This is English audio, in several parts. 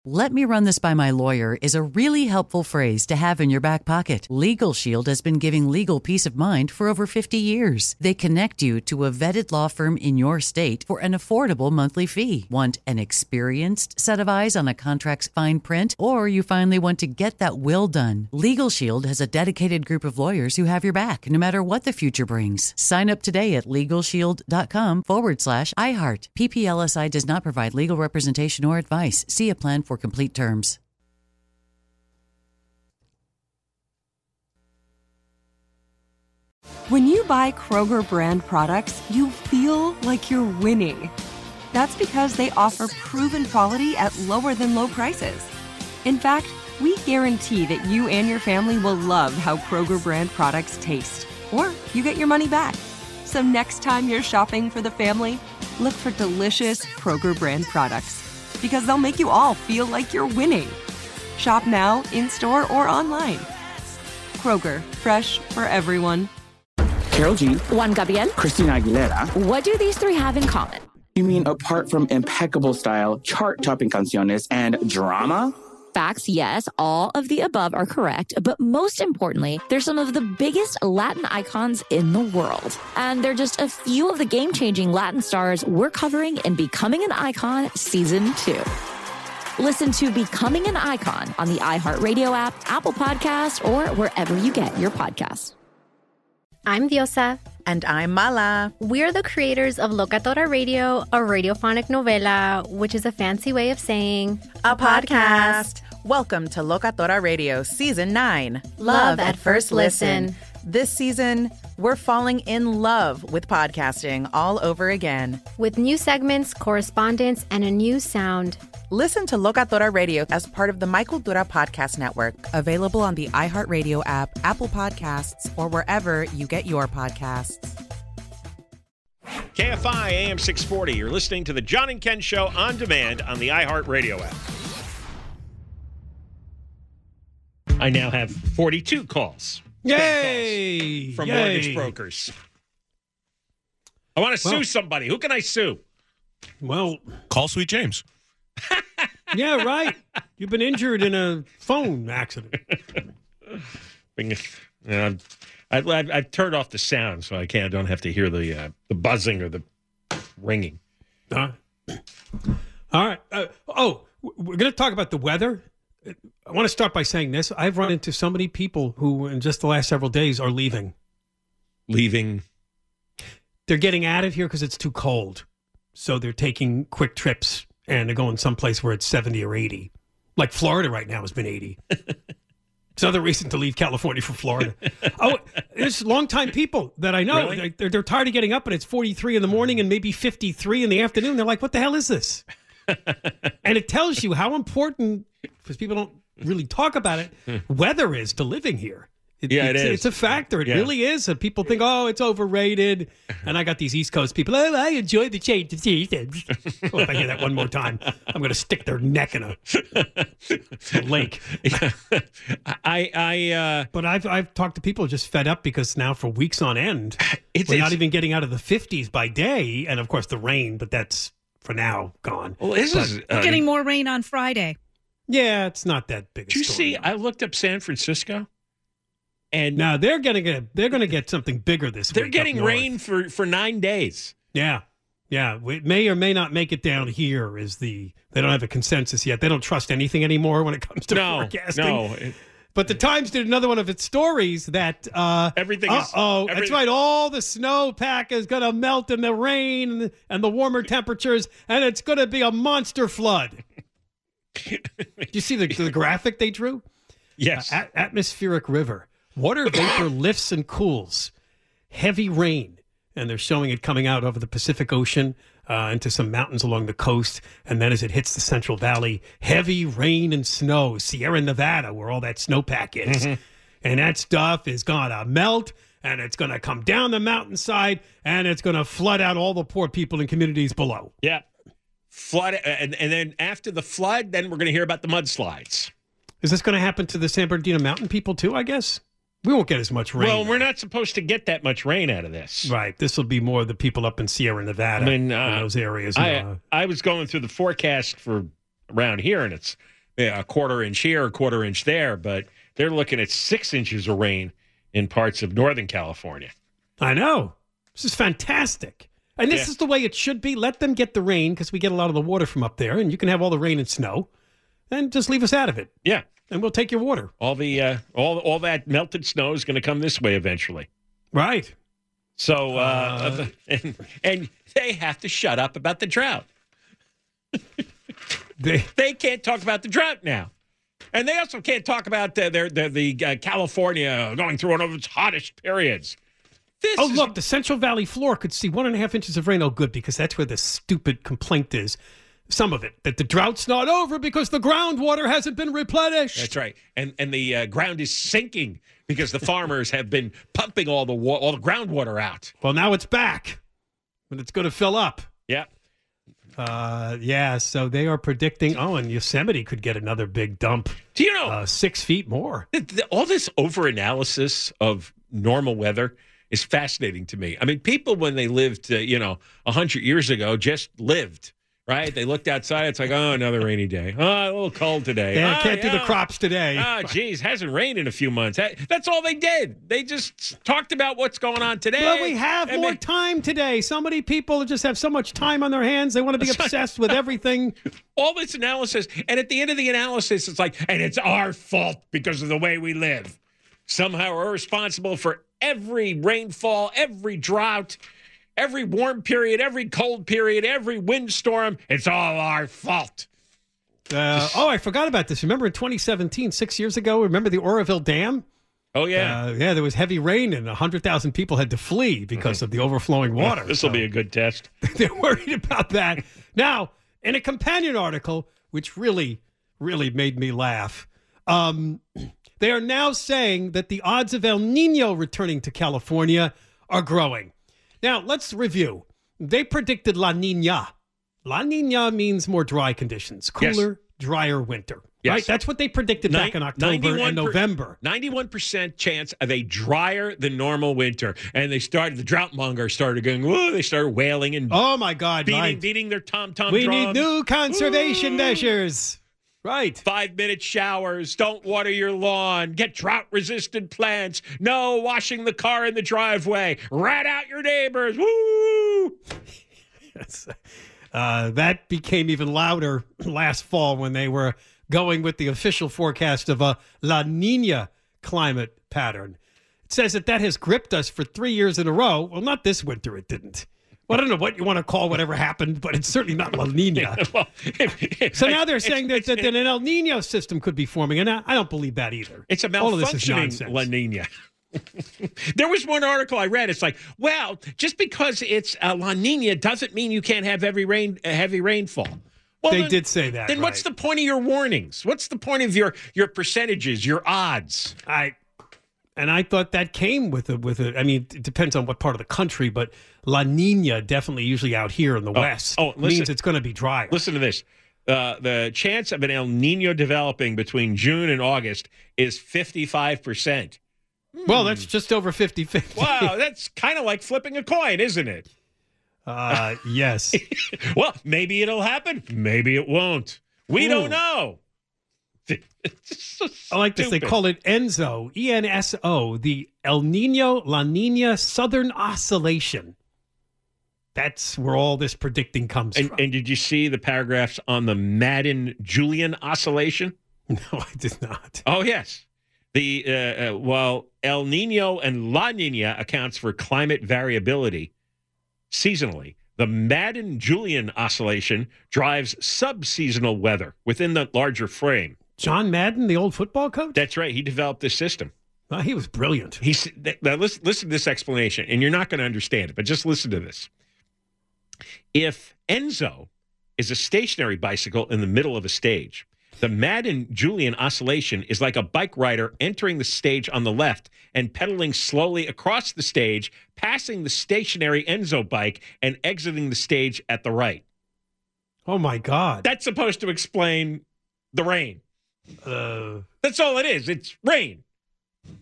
"Let me run this by my lawyer" is a really helpful phrase to have in your back pocket. Legal Shield has been giving legal peace of mind for over 50 years. They connect you to a vetted law firm in your state for an affordable monthly fee. Want an experienced set of eyes on a contract's fine print? Or you finally want to get that will done? Legal Shield has a dedicated group of lawyers who have your back, no matter what the future brings. Sign up today at LegalShield.com/iHeart. PPLSI does not provide legal representation or advice. See a plan for complete terms. When you buy Kroger brand products, you feel like you're winning. That's because they offer proven quality at lower than low prices. In fact, we guarantee that you and your family will love how Kroger brand products taste, or you get your money back. So next time you're shopping for the family, look for delicious Kroger brand products, because they'll make you all feel like you're winning. Shop now, in-store, or online. Kroger, fresh for everyone. Karol G, Juan Gabriel, Christina Aguilera. What do these three have in common? You mean apart from impeccable style, chart-topping canciones, and drama? Facts, yes, all of the above are correct, but most importantly, they're some of the biggest Latin icons in the world. And they're just a few of the game-changing Latin stars we're covering in Becoming an Icon Season 2. Listen to Becoming an Icon on the iHeartRadio app, Apple Podcasts, or wherever you get your podcasts. I'm Diosa. And I'm Mala. We're the creators of Locatora Radio, a radiophonic novela, which is a fancy way of saying a podcast. Welcome to Locatora Radio Season 9. Love at First Listen. This season, we're falling in love with podcasting all over again. With new segments, correspondence, and a new sound. Listen to Locatora Radio as part of the My Cultura Podcast Network. Available on the iHeartRadio app, Apple Podcasts, or wherever you get your podcasts. KFI AM 640. You're listening to the John and Ken Show on demand on the iHeartRadio app. I now have 42 calls. Yay! From mortgage brokers. I want to sue somebody. Who can I sue? Well, call Sweet James. Yeah, right. You've been injured in a phone accident. I've turned off the sound so I don't have to hear the buzzing or the ringing. All right. We're going to talk about the weather. I want to start by saying this. I've run into so many people who, in just the last several days, are leaving. Leaving? They're getting out of here because it's too cold. So they're taking quick trips, and they're going someplace where it's 70 or 80. Like Florida right now has been 80. It's another reason to leave California for Florida. There's longtime people that I know. Really? They're tired of getting up, and it's 43 in the morning and maybe 53 in the afternoon. They're like, what the hell is this? And it tells you how important, because people don't really talk about it, weather is to living here. It is. It's a factor. It really is. And people think, it's overrated. And I got these East Coast people, I enjoy the change of seasons. Well, if I hear that one more time, I'm going to stick their neck in a lake. But I've talked to people just fed up because now for weeks on end, we're not even getting out of the 50s by day. And, of course, the rain, but that's, for now, gone. Well, we're getting more rain on Friday. Yeah, it's not that big. Did you see? I looked up San Francisco, and now they're going to get something bigger this week. They're getting rain for 9 days. Yeah. It may or may not make it down here. They don't have a consensus yet. They don't trust anything anymore when it comes to forecasting. No. But the Times did another one of its stories that everything is. That's right. All the snowpack is going to melt in the rain and the warmer temperatures, and it's going to be a monster flood. Did you see the graphic they drew? Yes. Atmospheric river. Water vapor lifts and cools. Heavy rain. And they're showing it coming out over the Pacific Ocean into some mountains along the coast. And then as it hits the Central Valley, heavy rain and snow. Sierra Nevada, where all that snowpack is. Mm-hmm. And that stuff is going to melt, and it's going to come down the mountainside, and it's going to flood out all the poor people in communities below. Yeah. Flood, and then after the flood, then we're going to hear about the mudslides. Is this going to happen to the San Bernardino Mountain people too, I guess? We won't get as much rain. Well, we're not supposed to get that much rain out of this. Right. This will be more the people up in Sierra Nevada, in those areas. I was going through the forecast for around here, and it's a quarter inch here, a quarter inch there, but they're looking at 6 inches of rain in parts of Northern California. I know. This is fantastic. And this is the way it should be. Let them get the rain because we get a lot of the water from up there, and you can have all the rain and snow, and just leave us out of it. Yeah. And we'll take your water. All the all that melted snow is going to come this way eventually. Right. So and they have to shut up about the drought. They can't talk about the drought now. And they also can't talk about the California going through one of its hottest periods. Look, the Central Valley floor could see 1.5 inches of rain. Oh, good, because that's where the stupid complaint is. Some of it, that the drought's not over because the groundwater hasn't been replenished. That's right. And the ground is sinking because the farmers have been pumping all the groundwater out. Well, now it's back, and it's going to fill up. Yeah. So they are predicting, and Yosemite could get another big dump. Do you know? 6 feet more. All this over-analysis of normal weather is fascinating to me. I mean, people, when they lived, 100 years ago, just lived, right? They looked outside. It's like, another rainy day. A little cold today. Can't do the crops today. Geez, hasn't rained in a few months. That's all they did. They just talked about what's going on today. Well, we have more time today. So many people just have so much time on their hands. They want to be obsessed with everything. All this analysis. And at the end of the analysis, it's like, and it's our fault because of the way we live. Somehow we're responsible for every rainfall, every drought, every warm period, every cold period, every windstorm. It's all our fault. I forgot about this. Remember in 2017, 6 years ago, remember the Oroville Dam? Oh, yeah. There was heavy rain and 100,000 people had to flee because of the overflowing water. This will be a good test. They're worried about that. Now, in a companion article, which really, really made me laugh, they are now saying that the odds of El Nino returning to California are growing. Now, let's review. They predicted La Nina. La Nina means more dry conditions, cooler, drier winter. Yes. Right? That's what they predicted back in October and November. 91% chance of a drier than normal winter. And the drought mongers started going, whoa, they started wailing and oh my God, beating their tom-tom We drums. need new conservation measures. Right. 5-minute showers. Don't water your lawn. Get drought-resistant plants. No washing the car in the driveway. Rat out your neighbors. Woo! Yes. That became even louder last fall when they were going with the official forecast of a La Nina climate pattern. It says that has gripped us for 3 years in a row. Well, not this winter, it didn't. Well, I don't know what you want to call whatever happened, but it's certainly not La Nina. So now they're saying that an El Nino system could be forming, and I don't believe that either. It's a malfunctioning La Nina. There was one article I read. It's like, well, just because it's a La Nina doesn't mean you can't have heavy rainfall. Well, they did say that. Then what's the point of your warnings? What's the point of your percentages, your odds? I thought that came with a. I mean, it depends on what part of the country, but La Nina definitely usually out here in the West means it's going to be drier. Listen to this. The chance of an El Nino developing between June and August is 55%. Well, that's just over 50-50. Wow, that's kind of like flipping a coin, isn't it? Yes. Well, maybe it'll happen. Maybe it won't. We don't know. So I like this. They call it ENSO, ENSO, the El Nino La Nina Southern Oscillation. That's where all this predicting comes from. And did you see the paragraphs on the Madden-Julian oscillation? No, I did not. Oh, yes. While El Nino and La Nina accounts for climate variability seasonally, the Madden-Julian oscillation drives sub-seasonal weather within the larger frame. John Madden, the old football coach? That's right. He developed this system. He was brilliant. Now listen to this explanation, and you're not going to understand it, but just listen to this. If Enzo is a stationary bicycle in the middle of a stage, the Madden-Julian oscillation is like a bike rider entering the stage on the left and pedaling slowly across the stage, passing the stationary Enzo bike and exiting the stage at the right. Oh, my God. That's supposed to explain the rain. That's all it is. It's rain.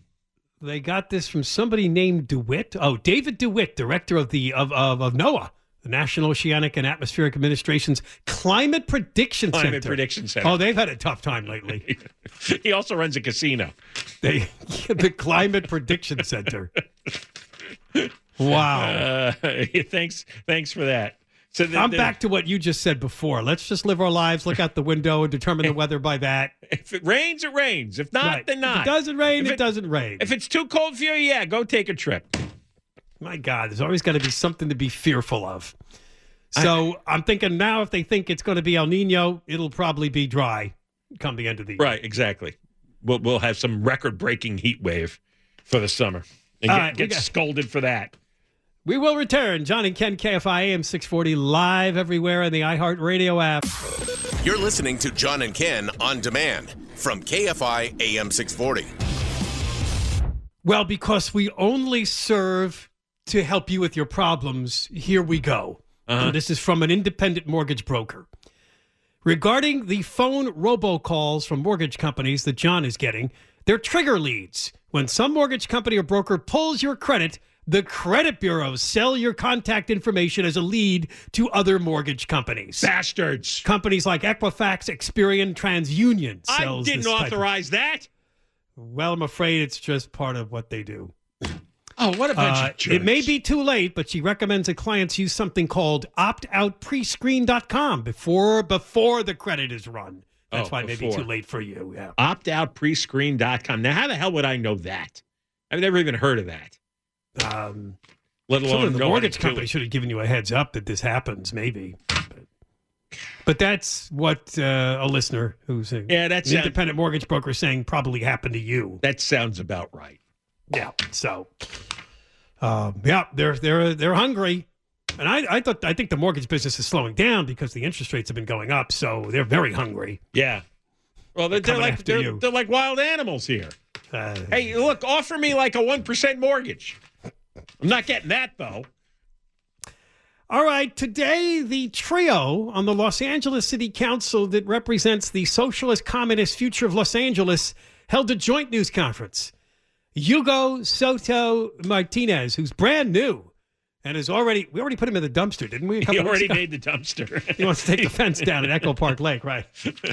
They got this from somebody named DeWitt. Oh, David DeWitt, director of NOAA. the National Oceanic and Atmospheric Administration's Climate Prediction Center. Climate Prediction Center. Oh, they've had a tough time lately. He also runs a casino. The Climate Prediction Center. Wow. Thanks for that. So I'm back to what you just said before. Let's just live our lives, look out the window, and determine the weather by that. If it rains, it rains. If not, then not. If it doesn't rain, it doesn't rain. If it's too cold for you, yeah, go take a trip. My God, there's always got to be something to be fearful of. So I'm thinking now if they think it's going to be El Nino, it'll probably be dry come the end of the year. Right, exactly. We'll have some record-breaking heat wave for the summer and get scolded for that. We will return. John and Ken, KFI AM 640, live everywhere on the iHeartRadio app. You're listening to John and Ken on demand from KFI AM 640. Well, because we only serve to help you with your problems, here we go. And this is from an independent mortgage broker. Regarding the phone robocalls from mortgage companies that John is getting, they're trigger leads. When some mortgage company or broker pulls your credit, the credit bureaus sell your contact information as a lead to other mortgage companies. Bastards. Companies like Equifax, Experian, TransUnion I sells didn't authorize that. Well, I'm afraid it's just part of what they do. Oh, what a bunch of jerks. It may be too late, but she recommends that clients use something called optoutprescreen.com before the credit is run. That's why it may be too late for you. Yeah. Optoutprescreen.com. Now, how the hell would I know that? I've never even heard of that. Let alone the mortgage company should have given you a heads up that this happens, maybe. But that's what a listener who's an independent mortgage broker saying probably happened to you. That sounds about right. Yeah. So, they're hungry, and I think the mortgage business is slowing down because the interest rates have been going up. So they're very hungry. Yeah. Well, they're like wild animals here. Hey, look, offer me like a 1% mortgage. I'm not getting that, though. All right. Today, the trio on the Los Angeles City Council that represents the socialist communist future of Los Angeles held a joint news conference. Hugo Soto Martinez, who's brand new and we already put him in the dumpster, didn't we? He already made the dumpster. He wants to take the fence down at Echo Park Lake, right?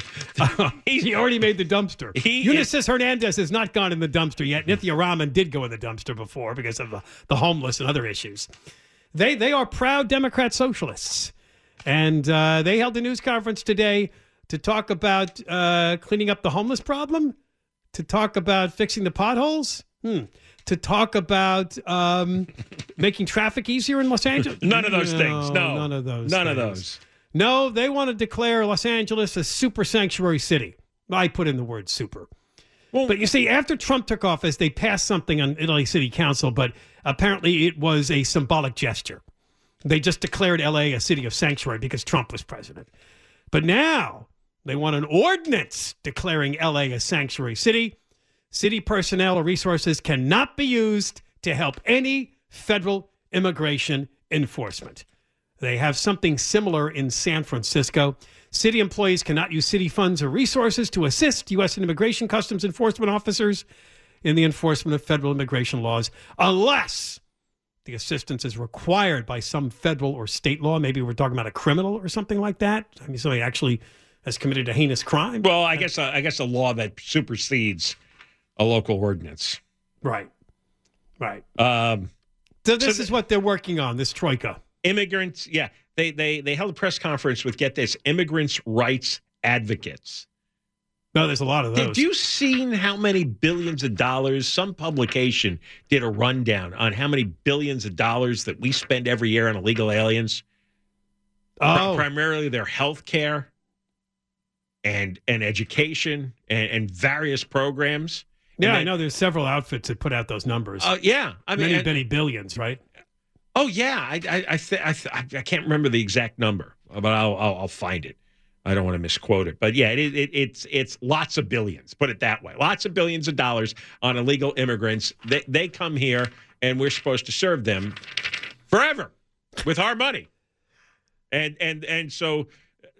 He already made the dumpster. Ulises Hernandez has not gone in the dumpster yet. Nithya Raman did go in the dumpster before because of the homeless and other issues. They are proud Democrat socialists. And they held a news conference today to talk about cleaning up the homeless problem, to talk about fixing the potholes, to talk about making traffic easier in Los Angeles. None of those things. No. None of those. None of those. No, they want to declare Los Angeles a super sanctuary city. I put in the word super. Well, but you see, after Trump took office, they passed something on Italy City Council, but apparently it was a symbolic gesture. They just declared L.A. a city of sanctuary because Trump was president. But now they want an ordinance declaring L.A. a sanctuary city. City personnel or resources cannot be used to help any federal immigration enforcement. They have something similar in San Francisco. City employees cannot use city funds or resources to assist U.S. Immigration Customs Enforcement officers in the enforcement of federal immigration laws unless the assistance is required by some federal or state law. Maybe we're talking about a criminal or something like that. I mean, somebody actually has committed a heinous crime. Well, I guess a law that supersedes a local ordinance. Right. So this is what they're working on, this troika. Immigrants, yeah. They held a press conference with, get this, immigrants' rights advocates. No, there's a lot of those. Did you see how many billions of dollars? Some publication did a rundown on how many billions of dollars that we spend every year on illegal aliens. Primarily their health care and education and various programs. Yeah, I know there's several outfits that put out those numbers. Yeah. I mean, many billions, right? Oh, yeah. I can't remember the exact number, but I'll find it. I don't want to misquote it. But, yeah, it's lots of billions, put it that way. Lots of billions of dollars on illegal immigrants. They come here, and we're supposed to serve them forever with our money. And so...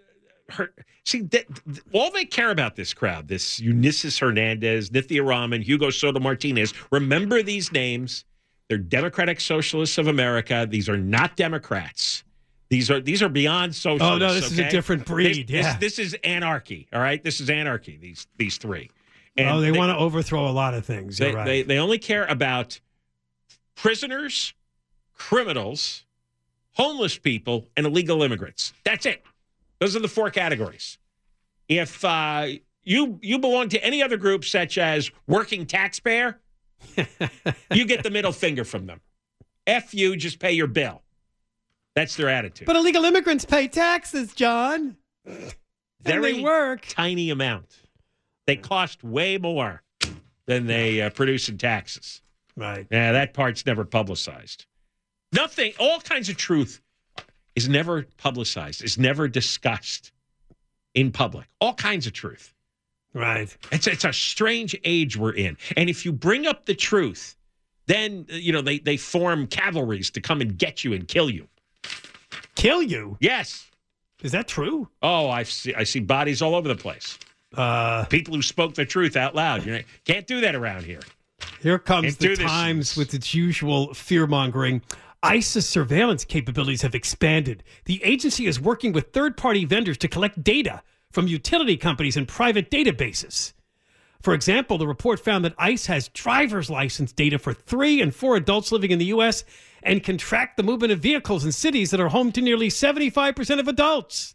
all they care about, this crowd, this Ulises Hernandez, Nithya Raman, Hugo Soto Martinez, remember these names. They're Democratic Socialists of America. These are not Democrats. These are beyond socialists. Oh, no, this is a different breed. This is anarchy, all right? This is anarchy, these three. And they want to overthrow a lot of things. You're right. They only care about prisoners, criminals, homeless people, and illegal immigrants. That's it. Those are the four categories. If you belong to any other group, such as working taxpayer, you get the middle finger from them. F you, just pay your bill. That's their attitude. But illegal immigrants pay taxes, John. Very they work. Tiny amount. They cost way more than they produce in taxes. Right. Yeah, that part's never publicized. Nothing, all kinds of truth is never publicized, is never discussed in public. All kinds of truth. Right. It's a strange age we're in. And if you bring up the truth, then, they form cavalries to come and get you and kill you. Kill you? Yes. Is that true? Oh, I see bodies all over the place. People who spoke the truth out loud. Can't do that around here. Here comes the Times with its usual fear-mongering. ICE's surveillance capabilities have expanded. The agency is working with third-party vendors to collect data from utility companies and private databases. For example, the report found that ICE has driver's license data for 3 and 4 adults living in the U.S. and can track the movement of vehicles in cities that are home to nearly 75% of adults.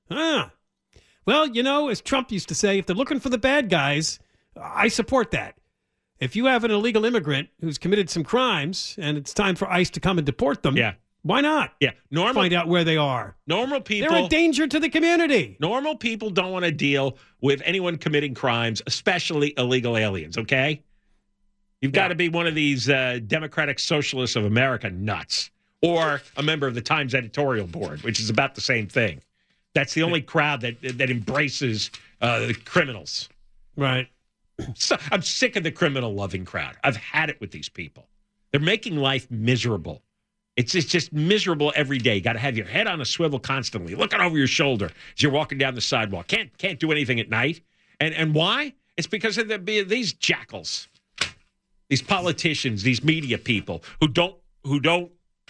Well, as Trump used to say, if they're looking for the bad guys, I support that. If you have an illegal immigrant who's committed some crimes and it's time for ICE to come and deport them, why not? Yeah, find out where they are. Normal people. They're a danger to the community. Normal people don't want to deal with anyone committing crimes, especially illegal aliens, okay? You've got to be one of these Democratic Socialists of America nuts, or a member of the Times editorial board, which is about the same thing. That's the only crowd that embraces criminals. Right. So, I'm sick of the criminal-loving crowd. I've had it with these people. They're making life miserable. It's just miserable every day. You got to have your head on a swivel constantly, looking over your shoulder as you're walking down the sidewalk. Can't do anything at night. And why? It's because of these jackals, these politicians, these media people who don't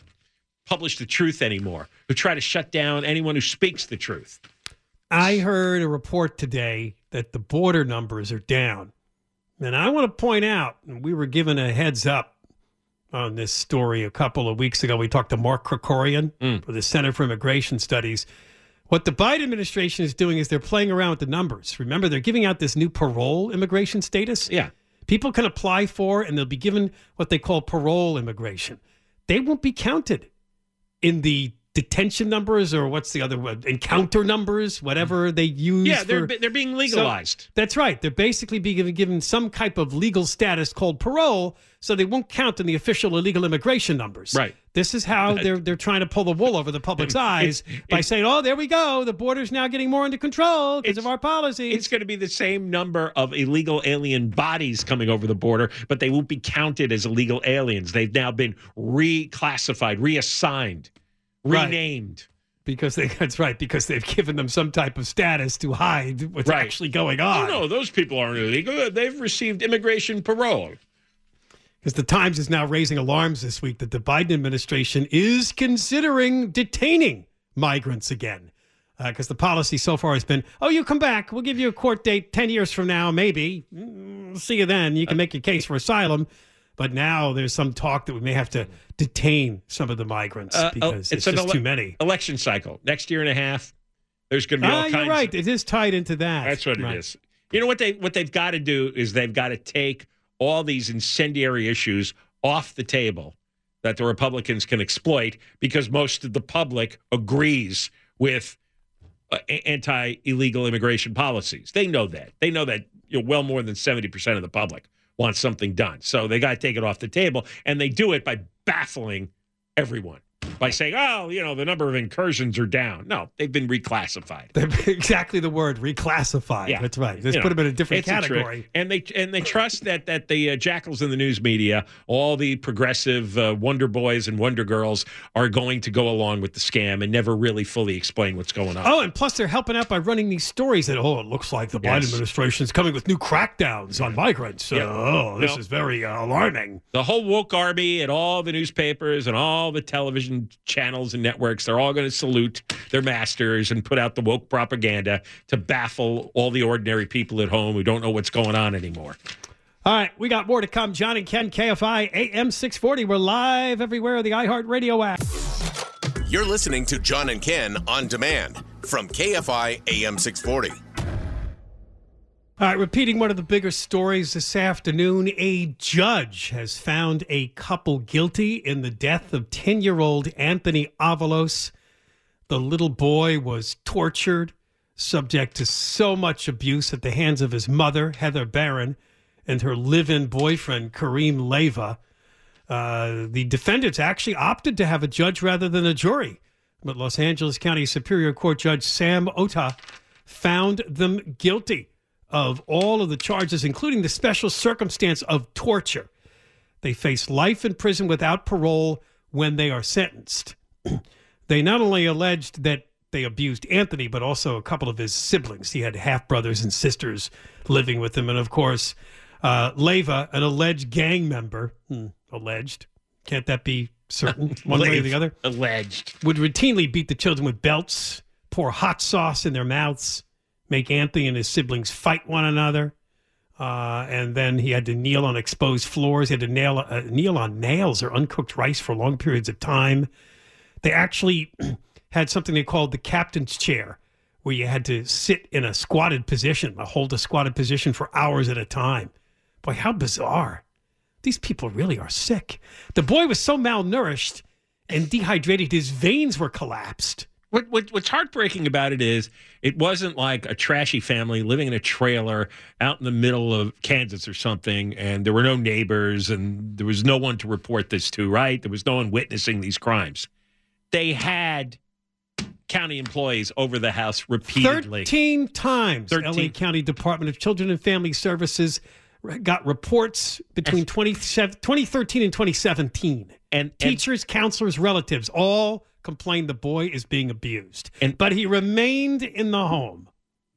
publish the truth anymore, who try to shut down anyone who speaks the truth. I heard a report today that the border numbers are down. And I want to point out, and we were given a heads up on this story a couple of weeks ago. We talked to Mark Krikorian for the Center for Immigration Studies. What the Biden administration is doing is they're playing around with the numbers. Remember, they're giving out this new parole immigration status. Yeah. People can apply for, and they'll be given what they call parole immigration. They won't be counted in the detention numbers, or what's the other word? Encounter numbers, whatever they use. Yeah, they're being legalized. So, that's right. They're basically being given some type of legal status called parole, so they won't count in the official illegal immigration numbers. Right. This is how they're trying to pull the wool over the public's eyes by saying, "Oh, there we go. The border's now getting more under control because of our policies." It's going to be the same number of illegal alien bodies coming over the border, but they won't be counted as illegal aliens. They've now been reclassified, reassigned, renamed. Because that's right, because they've given them some type of status to hide what's actually going on. Oh, no, those people aren't illegal. They've received immigration parole. Because the Times is now raising alarms this week that the Biden administration is considering detaining migrants again. Because the policy so far has been, oh, you come back. We'll give you a court date 10 years from now, maybe. See you then. You can make your case for asylum. But now there's some talk that we may have to detain some of the migrants because it's just too many. Election cycle. Next year and a half, there's going to be all kinds. You're right. It is tied into that. That's what it is. You know what they've got to do is they've got to take all these incendiary issues off the table that the Republicans can exploit because most of the public agrees with anti-illegal immigration policies. They know that. They know that well more than 70% of the public wants something done. So they got to take it off the table, and they do it by baffling everyone. By saying, oh, the number of incursions are down. No, they've been reclassified. Exactly the word, reclassified. Yeah. That's right. Let's put them in a different category. And they trust that the jackals in the news media, all the progressive wonder boys and wonder girls are going to go along with the scam and never really fully explain what's going on. Oh, and plus they're helping out by running these stories that, it looks like the Biden administration is coming with new crackdowns on migrants. This is very alarming. The whole woke army and all the newspapers and all the television channels and networks, they're all going to salute their masters and put out the woke propaganda to baffle all the ordinary people at home who don't know what's going on anymore. All right, we got more to come. John and Ken, KFI AM 640. We're live everywhere, the iHeartRadio app. You're listening to John and Ken on demand from KFI AM 640. All right, repeating one of the bigger stories this afternoon, a judge has found a couple guilty in the death of 10-year-old Anthony Avalos. The little boy was tortured, subject to so much abuse at the hands of his mother, Heather Barron, and her live-in boyfriend, Kareem Leyva. The defendants actually opted to have a judge rather than a jury, but Los Angeles County Superior Court Judge Sam Ota found them guilty of all of the charges, including the special circumstance of torture. They face life in prison without parole when they are sentenced. They not only alleged that they abused Anthony, but also a couple of his siblings. He had half-brothers and sisters living with him. And, of course, Leyva, an alleged gang member, alleged, can't that be certain, one way or the other? Alleged. Would routinely beat the children with belts, pour hot sauce in their mouths, make Anthony and his siblings fight one another. And then he had to kneel on exposed floors. He had to kneel on nails or uncooked rice for long periods of time. They actually had something they called the captain's chair, where you had to sit in a squatted position, hold a squatted position for hours at a time. Boy, how bizarre. These people really are sick. The boy was so malnourished and dehydrated, his veins were collapsed. What's heartbreaking about it is it wasn't like a trashy family living in a trailer out in the middle of Kansas or something, and there were no neighbors, and there was no one to report this to, right? There was no one witnessing these crimes. They had county employees over the house repeatedly. 13 times. LA County Department of Children and Family Services got reports between 2013 and 2017. And teachers, counselors, relatives all complained the boy is being abused. But he remained in the home.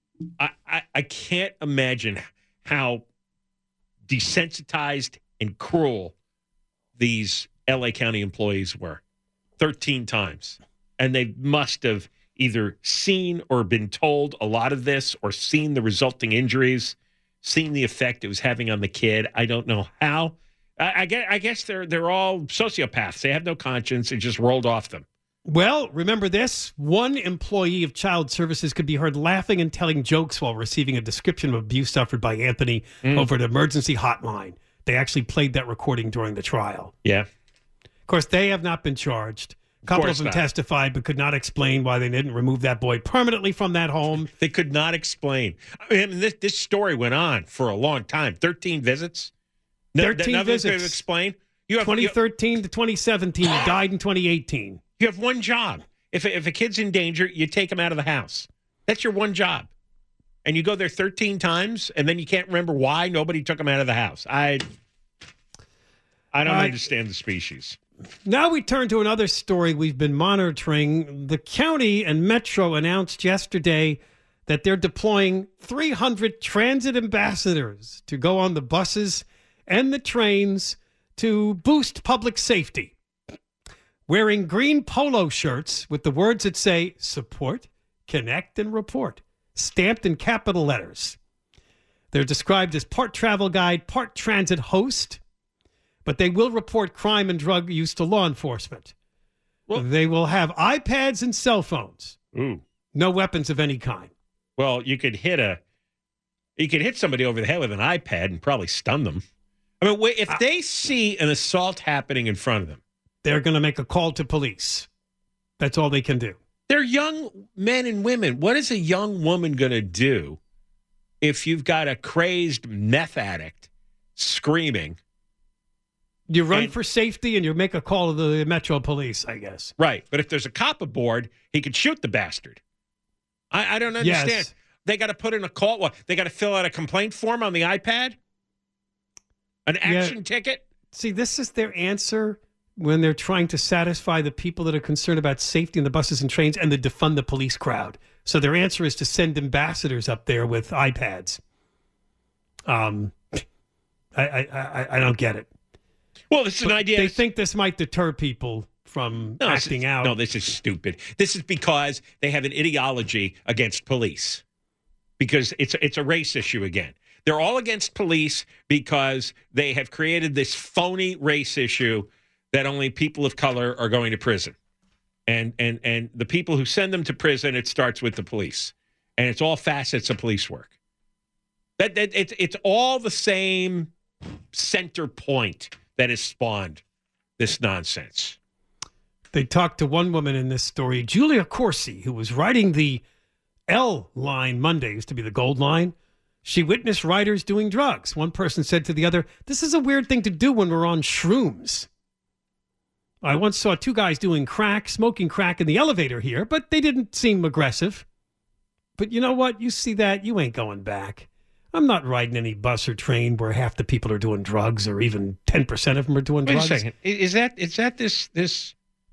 I can't imagine how desensitized and cruel these LA County employees were. 13 times. And they must have either seen or been told a lot of this or seen the resulting injuries, seen the effect it was having on the kid. I don't know how. I guess they're all sociopaths. They have no conscience. It just rolled off them. Well, remember this. One employee of Child Services could be heard laughing and telling jokes while receiving a description of abuse suffered by Anthony over an emergency hotline. They actually played that recording during the trial. Yeah. Of course, they have not been charged. A couple of them testified but could not explain why they didn't remove that boy permanently from that home. They could not explain. I mean, this story went on for a long time. 13 visits. 13 visits. Could explain. 2013 to 2017. He died in 2018. You have one job. If a kid's in danger, you take him out of the house. That's your one job. And you go there 13 times, and then you can't remember why nobody took him out of the house. I don't understand the species. Now we turn to another story we've been monitoring. The county and Metro announced yesterday that they're deploying 300 transit ambassadors to go on the buses and the trains to boost public safety. Wearing green polo shirts with the words that say support, connect, and report, stamped in capital letters. They're described as part travel guide, part transit host, but they will report crime and drug use to law enforcement. Well, they will have iPads and cell phones. Ooh. No weapons of any kind. Well, you could hit somebody over the head with an iPad and probably stun them. I mean, if they see an assault happening in front of them, they're going to make a call to police. That's all they can do. They're young men and women. What is a young woman going to do if you've got a crazed meth addict screaming? You run for safety and you make a call to the Metro Police, I guess. Right. But if there's a cop aboard, he could shoot the bastard. I don't understand. Yes. They got to put in a call. What? They got to fill out a complaint form on the iPad? An action ticket? See, this is their answer when they're trying to satisfy the people that are concerned about safety in the buses and trains and to defund the police crowd. So their answer is to send ambassadors up there with iPads. I don't get it. Well, this is an idea. They think this might deter people from acting out. No, this is stupid. This is because they have an ideology against police. Because it's a race issue again. They're all against police because they have created this phony race issue that only people of color are going to prison. And the people who send them to prison, it starts with the police. And it's all facets of police work. It's all the same center point that has spawned this nonsense. They talked to one woman in this story, Julia Corsi, who was riding the L line Monday, used to be the gold line. She witnessed riders doing drugs. One person said to the other, "This is a weird thing to do when we're on shrooms. I once saw two guys doing smoking crack in the elevator here, but they didn't seem aggressive. But you know what? You see that, you ain't going back. I'm not riding any bus or train where half the people are doing drugs or even 10% of them are doing drugs." Wait a second. Is that this?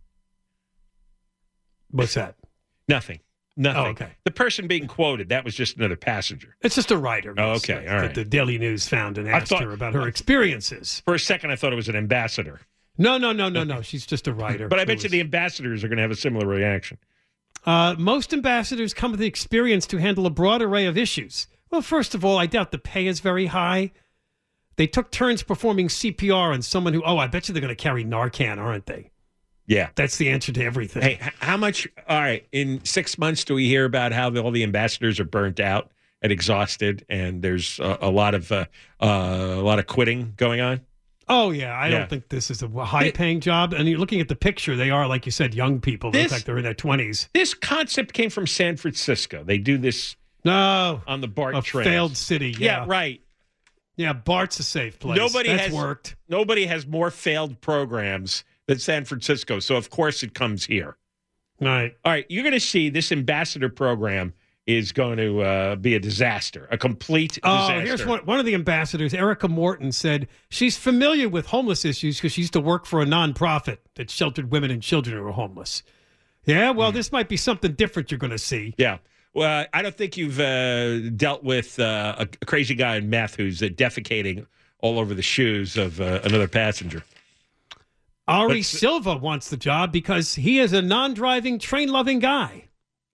What's that? Nothing. Oh, okay. The person being quoted, that was just another passenger. It's just a writer. Oh, okay. All right. That the Daily News found and asked her about her experiences. For a second, I thought it was an ambassador. No. She's just a writer. But I bet you the ambassadors are going to have a similar reaction. Most ambassadors come with the experience to handle a broad array of issues. Well, first of all, I doubt the pay is very high. They took turns performing CPR on someone who, I bet you they're going to carry Narcan, aren't they? Yeah. That's the answer to everything. Hey, how much, all right, in 6 months do we hear about how all the ambassadors are burnt out and exhausted and there's a lot of quitting going on? Oh, yeah. I don't think this is a high-paying job. And you're looking at the picture, they are, like you said, young people. They look like they're in their 20s. This concept came from San Francisco. They do this on the BART train. A failed city, yeah. Right. Yeah, BART's a safe place. That's worked. Nobody has more failed programs than San Francisco, so of course it comes here. Right. All right, you're going to see this ambassador program is going to be a disaster, a complete disaster. Here's one of the ambassadors, Erica Morton, said she's familiar with homeless issues because she used to work for a nonprofit that sheltered women and children who were homeless. Yeah, well, this might be something different you're going to see. Yeah. Well, I don't think you've dealt with a crazy guy in meth who's defecating all over the shoes of another passenger. Ari Silva wants the job because he is a non-driving, train-loving guy.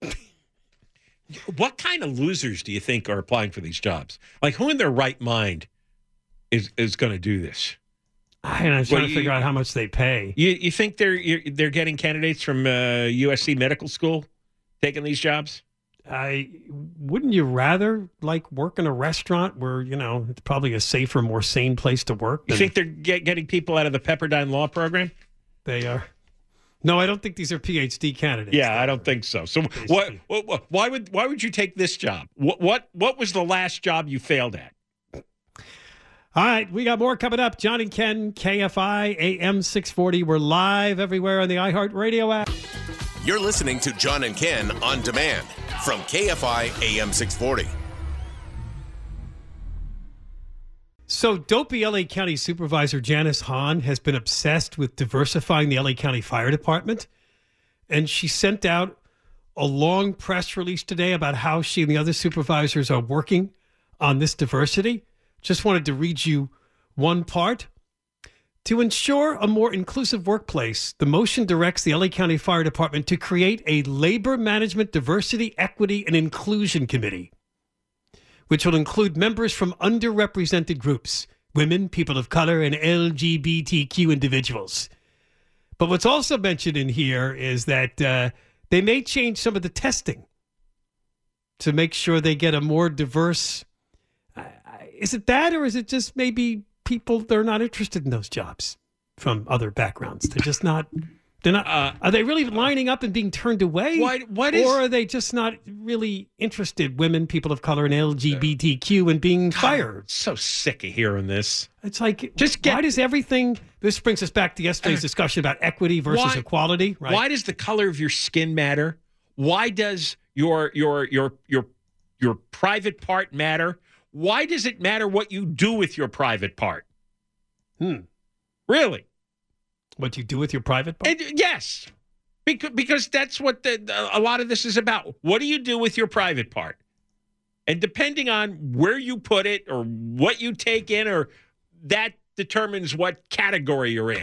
What kind of losers do you think are applying for these jobs? Like, who in their right mind is going to do this? I'm trying to figure out how much they pay. You think they're getting candidates from USC Medical School taking these jobs? Wouldn't you rather work in a restaurant where, it's probably a safer, more sane place to work? You think they're getting people out of the Pepperdine Law Program? They are. No, I don't think these are PhD candidates. Yeah, I don't think so. So why would you take this job? What was the last job you failed at? All right, we got more coming up. John and Ken, KFI, AM 640. We're live everywhere on the iHeartRadio app. You're listening to John and Ken on demand from KFI AM 640. So dopey LA County Supervisor Janice Hahn has been obsessed with diversifying the LA County Fire Department. And she sent out a long press release today about how she and the other supervisors are working on this diversity. Just wanted to read you one part. To ensure a more inclusive workplace, the motion directs the LA County Fire Department to create a Labor Management Diversity, Equity, and Inclusion Committee, which will include members from underrepresented groups, women, people of color, and LGBTQ individuals. But what's also mentioned in here is that they may change some of the testing to make sure they get a more diverse... Is it that, or is it just maybe people, they're not interested in those jobs from other backgrounds? They're just not... They're not. Are they really lining up and being turned away? Or are they just not really interested, women, people of color, and LGBTQ, in being fired? I'm so sick of hearing this. It's like, why does everything... This brings us back to yesterday's discussion about equity versus equality, right? Why does the color of your skin matter? Why does your private part matter? Why does it matter what you do with your private part? Really? What you do with your private part? Yes. Because that's what a lot of this is about. What do you do with your private part? And depending on where you put it or what you take in, or that determines what category you're in.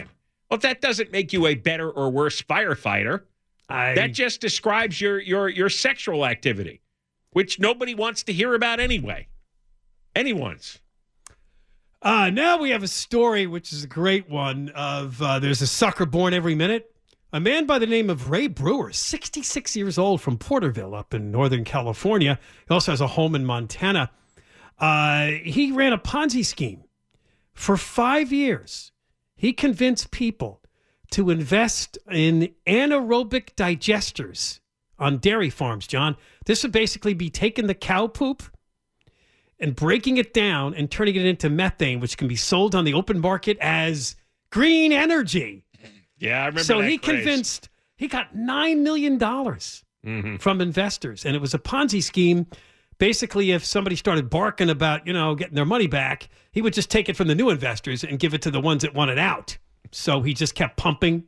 Well, that doesn't make you a better or worse firefighter. That just describes your sexual activity, which nobody wants to hear about anyway. Anyone's. Now we have a story, which is a great one, of there's a sucker born every minute. A man by the name of Ray Brewer, 66 years old, from Porterville up in Northern California. He also has a home in Montana. He ran a Ponzi scheme. For 5 years, he convinced people to invest in anaerobic digesters on dairy farms, John. This would basically be taking the cow poop and breaking it down and turning it into methane, which can be sold on the open market as green energy. Yeah, I remember so that he craze. convinced, he got $9 million from investors, and it was a Ponzi scheme. Basically, if somebody started barking about, getting their money back, he would just take it from the new investors and give it to the ones that wanted out. So he just kept pumping.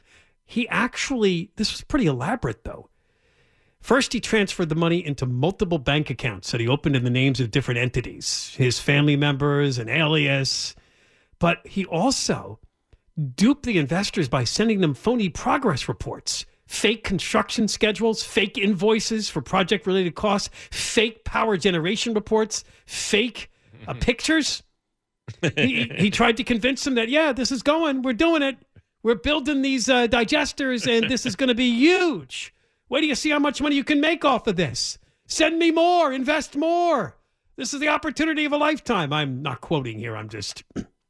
This was pretty elaborate, though. First, he transferred the money into multiple bank accounts that he opened in the names of different entities, his family members, an alias. But he also duped the investors by sending them phony progress reports, fake construction schedules, fake invoices for project-related costs, fake power generation reports, fake pictures. He tried to convince them that, this is going. We're doing it. We're building these digesters, and this is going to be huge. Wait till you see how much money you can make off of this. Send me more. Invest more. This is the opportunity of a lifetime. I'm not quoting here. I'm just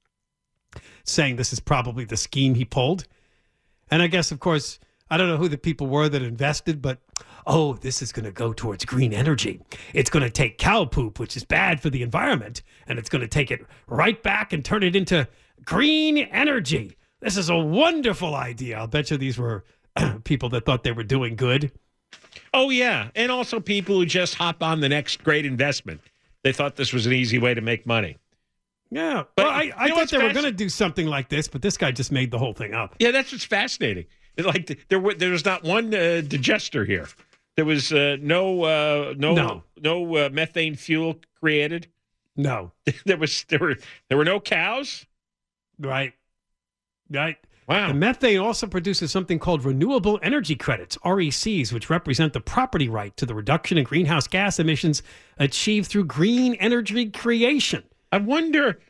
saying this is probably the scheme he pulled. And I guess, of course, I don't know who the people were that invested, but, this is going to go towards green energy. It's going to take cow poop, which is bad for the environment, and it's going to take it right back and turn it into green energy. This is a wonderful idea. I'll bet you these were people that thought they were doing good. Oh, yeah. And also people who just hop on the next great investment. They thought this was an easy way to make money. Yeah. But well, I thought they were going to do something like this, but this guy just made the whole thing up. Yeah, that's what's fascinating. Like there was not one digester here. There was no methane fuel created. No. There were no cows. Right. Wow. The methane also produces something called renewable energy credits, RECs, which represent the property right to the reduction in greenhouse gas emissions achieved through green energy creation. I wonder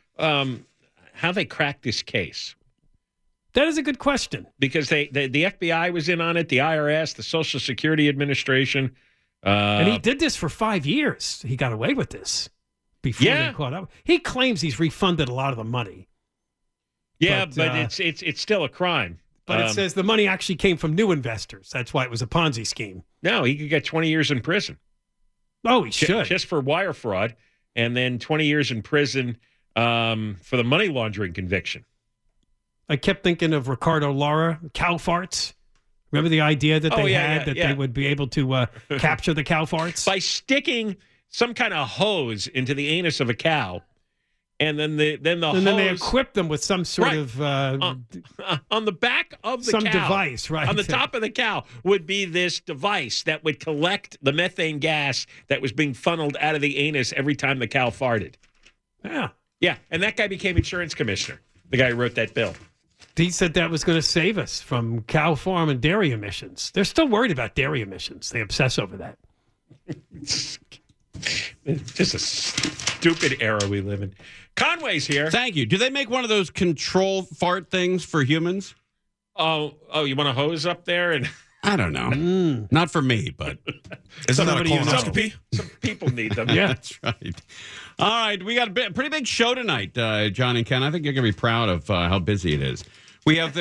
how they cracked this case. That is a good question. Because the FBI was in on it, the IRS, the Social Security Administration. And he did this for 5 years. He got away with this before they caught up. He claims he's refunded a lot of the money. Yeah, but it's still a crime. But it says the money actually came from new investors. That's why it was a Ponzi scheme. No, he could get 20 years in prison. Oh, he should. Just for wire fraud, and then 20 years in prison for the money laundering conviction. I kept thinking of Ricardo Lara, cow farts. Remember the idea that they had they would be able to capture the cow farts? By sticking some kind of hose into the anus of a cow. And then the hose, then they equip them with some sort of on the back of the some cow, device, right? On the top of the cow would be this device that would collect the methane gas that was being funneled out of the anus every time the cow farted. Yeah, and that guy became insurance commissioner. The guy who wrote that bill. He said that was going to save us from cow farm and dairy emissions. They're still worried about dairy emissions. They obsess over that. It's just a stupid era we live in. Conway's here. Thank you. Do they make one of those control fart things for humans? Oh, you want a hose up there? And I don't know. Not for me, but isn't that a colonoscopy? Some people need them. Yeah, that's right. All right, we got a pretty big show tonight, John and Ken. I think you're going to be proud of how busy it is. We have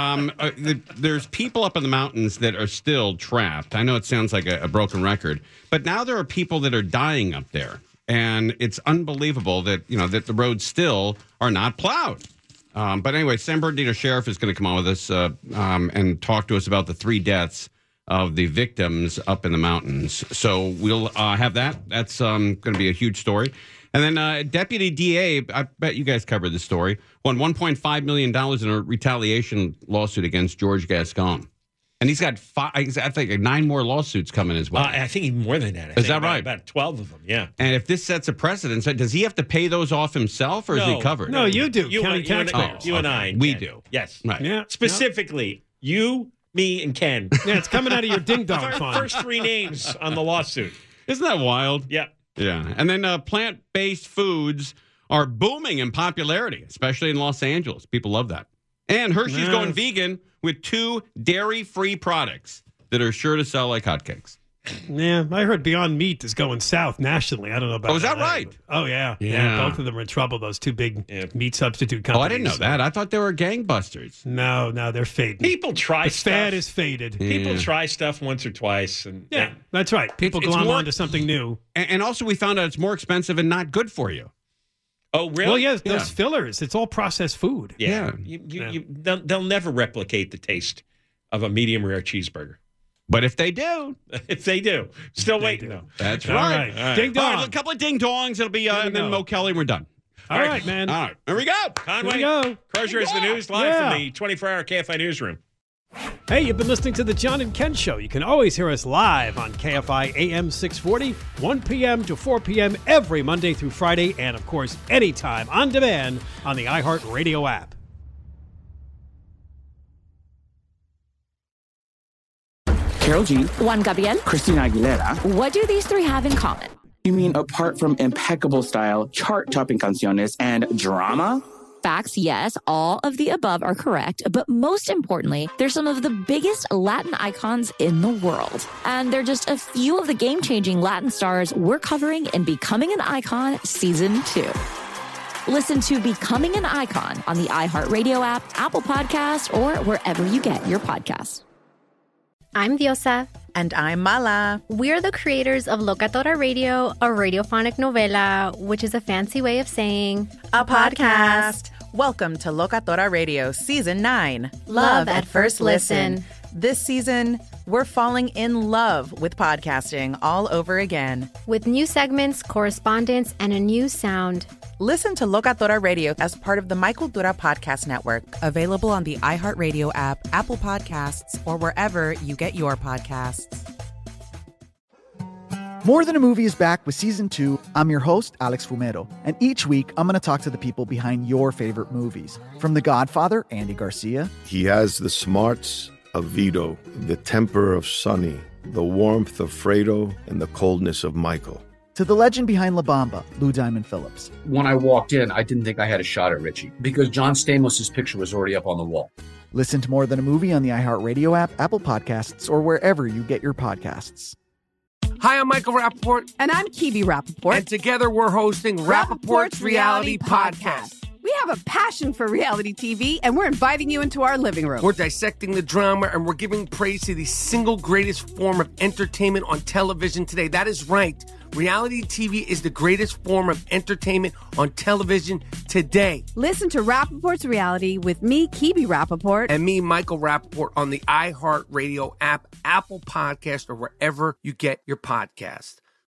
there's people up in the mountains that are still trapped. I know it sounds like a broken record, but now there are people that are dying up there, and it's unbelievable that that the roads still are not plowed. But anyway, San Bernardino Sheriff is going to come on with us and talk to us about the 3 deaths of the victims up in the mountains. So we'll have that. That's going to be a huge story. And then Deputy DA, I bet you guys covered this story, won $1.5 million in a retaliation lawsuit against George Gascon. And he's got I think 9 more lawsuits coming his way. I think even more than that. Is that right? About 12 of them, yeah. And if this sets a precedent, does he have to pay those off himself, or is he covered? No, you do. County You taxpayers. and I. We Ken. do. Yes. Right. Yeah. Specifically, you, me, and Ken. Yeah, it's coming out of your ding-dong Our fund. first 3 names on the lawsuit. Isn't that wild? Yeah. Yeah. And then plant-based foods are booming in popularity, especially in Los Angeles. People love that. And Hershey's going vegan with 2 dairy-free products that are sure to sell like hotcakes. Yeah, I heard Beyond Meat is going south nationally. I don't know about Oh, is that LA, right? but- Oh, yeah. Yeah. Both of them are in trouble, those 2 big meat substitute companies. Oh, I didn't know that. I thought they were gangbusters. No, they're fading. People try the stuff. fad is faded. People try stuff once or twice. And Yeah, that's right. People It's glom more- onto something new. And also we found out it's more expensive and not good for you. Oh, really? Well, yes, those fillers. It's all processed food. Yeah. They'll never replicate the taste of a medium rare cheeseburger. But if they do. If they do. Still waiting, though. That's All right. right. Ding dong. All right, a couple of ding-dongs. It'll be, and then Mo Kelly, we're done. All right, man. All right. Here we go. Conway, Here we go. Crozier is the news live from the 24-hour KFI newsroom. Hey, you've been listening to The John and Ken Show. You can always hear us live on KFI AM 640, 1 p.m. to 4 p.m. every Monday through Friday, and, of course, anytime on demand on the iHeartRadio app. Carol G, Juan Gabriel. Christina Aguilera. What do these 3 have in common? You mean apart from impeccable style, chart-topping canciones, and drama? Facts, yes, all of the above are correct, but most importantly, they're some of the biggest Latin icons in the world. And they're just a few of the game-changing Latin stars we're covering in Becoming an Icon Season 2. Listen to Becoming an Icon on the iHeartRadio app, Apple Podcasts, or wherever you get your podcasts. I'm Diosa. And I'm Mala. We're the creators of Locatora Radio, a radiophonic novela, which is a fancy way of saying a podcast. Welcome to Locatora Radio Season 9. Love at First Listen. This season, we're falling in love with podcasting all over again. With new segments, correspondence, and a new sound. Listen to Locatora Radio as part of the Michael Dura Podcast Network. Available on the iHeartRadio app, Apple Podcasts, or wherever you get your podcasts. More Than a Movie is back with Season 2. I'm your host, Alex Fumero. And each week, I'm going to talk to the people behind your favorite movies. From The Godfather, Andy Garcia. He has the smarts of Vito, the temper of Sonny, the warmth of Fredo, and the coldness of Michael. To the legend behind La Bamba, Lou Diamond Phillips. When I walked in, I didn't think I had a shot at Richie because John Stamos' picture was already up on the wall. Listen to More Than a Movie on the iHeartRadio app, Apple Podcasts, or wherever you get your podcasts. Hi, I'm Michael Rappaport. And I'm Kibi Rappaport. And together we're hosting Rappaport's Reality Podcast. We have a passion for reality TV, and we're inviting you into our living room. We're dissecting the drama, and we're giving praise to the single greatest form of entertainment on television today. That is right. Reality TV is the greatest form of entertainment on television today. Listen to Rappaport's Reality with me, Kibi Rappaport. And me, Michael Rappaport, on the iHeartRadio app, Apple Podcast, or wherever you get your podcast.